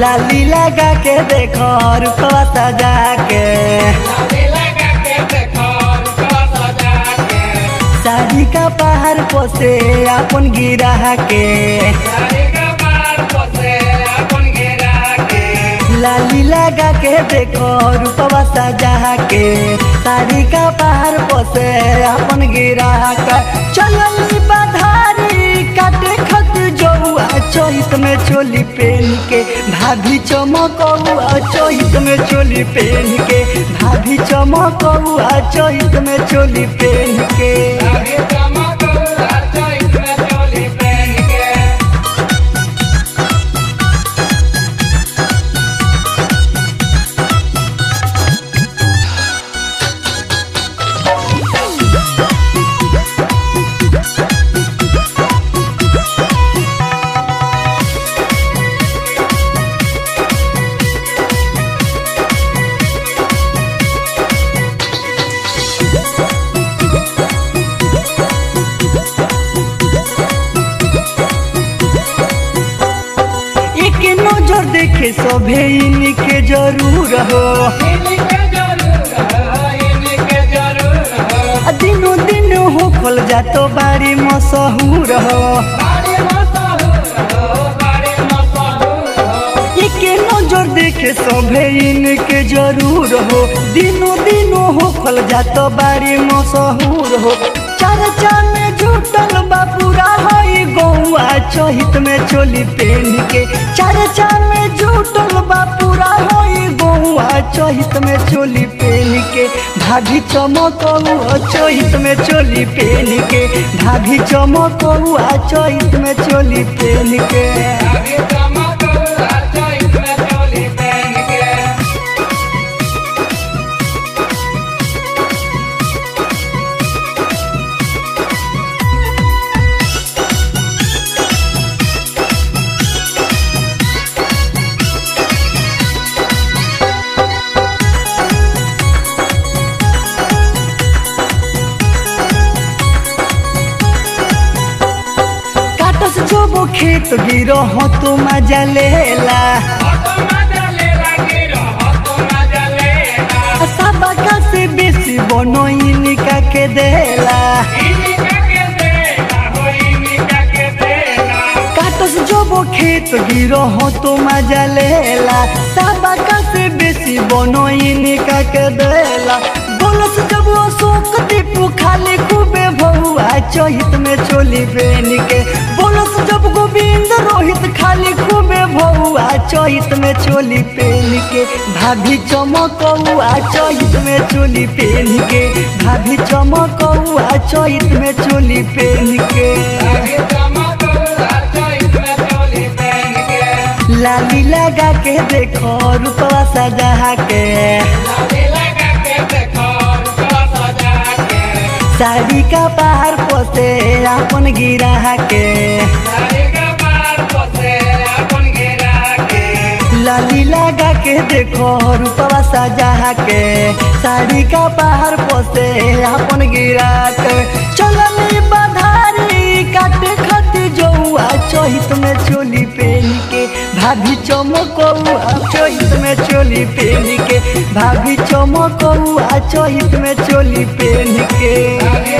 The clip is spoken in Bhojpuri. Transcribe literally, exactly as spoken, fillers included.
लाली लगा के देखो रुपवा सजा के, साड़ी का पहाड़ पोसे अपन गिरा के, लाली लगा के देखो रूपवा सजा के, साड़ी का पहाड़ पोसे अपन गिरा के। चलली बधारी काटे खत जौआ चोहित में चोली पहन के, भाभी चमकौआ चोहित में चोली पहन के, भाभी चमकौआ चोहित में चोली पहन के। नजर देखे सभे इनके जरूर हो, दिनों दिन हो खोल जातो बारी मशहूर हो, इके नजर देखे सभे इनके जरूर हो, दिनों दिन हो खोल जातो बारी मशहूर हो। चर्चा में झूठल बापूरा है गौआ चोहित में चोली पहन के, चर्चा में झूठल बापूरा है गौआ चोहित में चोली पहन के, भाभी चमकौआ चोहित में चोली पहन के, भाभी चमकौआ चोहित में चोली पहन के। जो खेत गिरो हो तो मजा लेला, सबका से बेसी बनो इनका के देला, काटस जो वो खेत गिरो हो तो मजा लेला, सबका से बेसी बनो इनका के देला। बोलस जब वो शोक दीपू खाली खूबे भौआ चोहित में चोली पहन के, बोलस जब गोविंद रोहित खाली खूबे भौआ चोहित में चोली पहन के, भाभी चमकौआ चोहित में चोली पहन के, भाभी चमकौआ चोहित में चोली पहन के। लाली लगा के देखो रूपवा सजा के, साड़ी का पहाड़ पोसे अपन गिरा के, लाली लगा के देखो रूपवा सजा के, साड़ी का पहाड़ पोसे अपन गिरा के। चलली बधारी काटे खत जौआ चोहित में चोली पहन के, भाभी चमकौआ चोहित में चोली पहन के, भाभी चमकौआ चोहित में चोली पहन के।